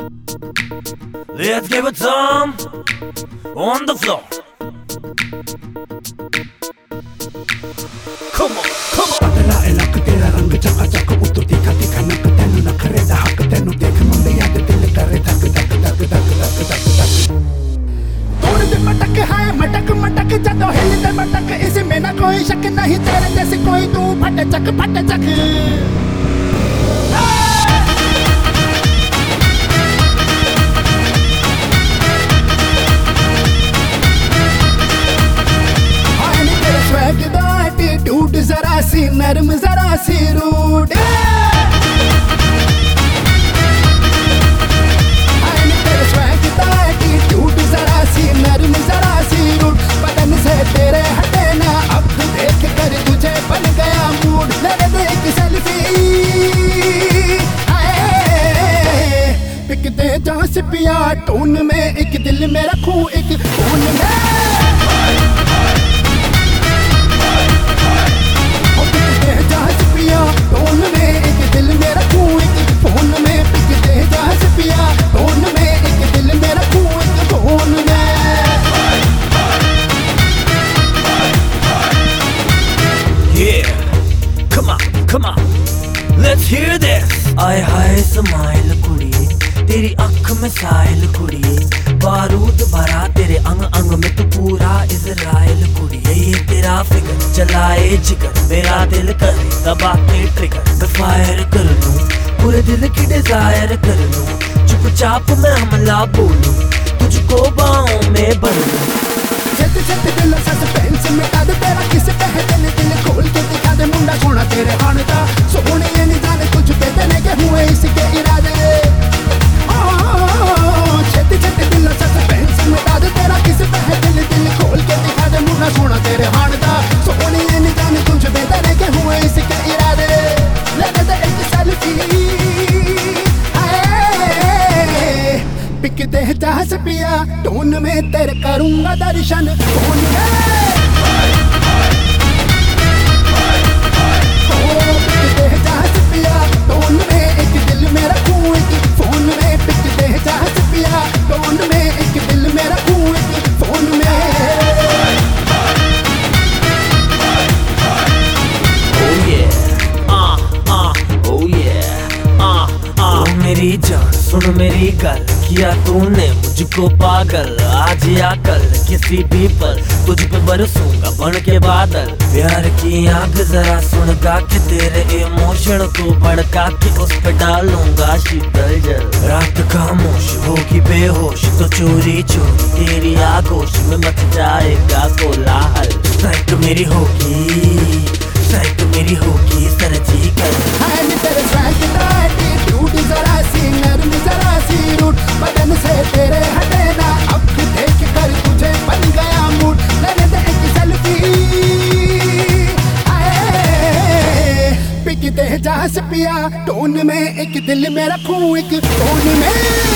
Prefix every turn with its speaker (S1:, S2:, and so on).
S1: Let's give it some on the floor. Come on, come on.
S2: पतला इलाक तेरा रंग चकाचक उतो तीखा तीखा नक तेनु नखरे दा हक तेनु देख मुंडे याद दिल करे धक धक धक धक धक धक धक तोड़ दे मटक है मटक मटक जदों हिल दे मटक इसमें ना कोई शक नहीं तेरे जैसे कोई तू फट चक फट चक एटीट्यूड जरा सी नरम जरा सी रूड तेरे स्वैग दा एटीट्यूड जरा सी नरम जरा सी रूड बदन से तेरे हटे ना अब देख कर तुझे बन गया मूड मेरे दे एक सेल्फी पिक दे जा सिपिया टोन में एक दिल में रखूं एक फोन में टोन में एक दिल में रखूं एक फोन में पिक दे जा पिया टोन में एक दिल में रखूं एक फोन में
S1: Yeah, come on, let's hear this. आए हाय स्माइल कुड़ी, तेरी आँख में साइल कुड़ी, बारूद भरा तेरे अंग अंग में तू पूरा इज़राइल कुड़ी। ये तेरा फिगर चलाए जिगर, मेरा दिल करे दबा के ट्रिगर, मैं फायर कर लूं, पूरे दिल की डिजायर कर लूं, चुपचाप मैं हमला बोलूं, तुझको बाहों में भर लूं।
S2: छत छत दिल सस्पेंस मिटा दे तेरा किस पे है दिल खोल के दिखा दे मुंडा सोना तेरे हाण दा सोने ये नहीं जाने तुझ पे देने के हुए इसके इरादे छत छत दिल सस्पेंस मिटा दे तेरा किस पे है दिल खोल के दिखा दे मुंडा सोना तेरे हाण दा सोने ये नहीं जाने तुझ पे देने के हुए इसके इरादे लगा दे एक सेल्फी पिक दे जा पिया टोन में तेरे करूंगा दर्शन टोन में पिक दे जा पिया टोन में एक दिल में रखूं एक फोन में पिक दे जा पिया टोन में एक दिल में रखूं एक फोन में
S1: मेरी जान सुन मेरी गल, किया तूने मुझको पागल, आज या कल किसी भी पल तुझ पे बरसूंगा बन के बादल। प्यार की आग जरा सुनगा कि तेरे इमोशन को भड़का के उस पे डालूंगा शीतल जल। रात खामोश होगी बेहोश तो चोरी चोरी तेरी आगोश में मच जाएगा कोलाहल। साइक मेरी होगी, साइक मेरी होगी सर्जिकल।
S2: तेरे स्वैग दा एटीट्यूड जरा सी नरम जरा सी रूड बदन से तेरे हटे ना अब देख कर तुझे बन गया मूड लेने दे एक सेल्फी पिक दे जा पिया टोन में एक दिल में रखूं एक फोन में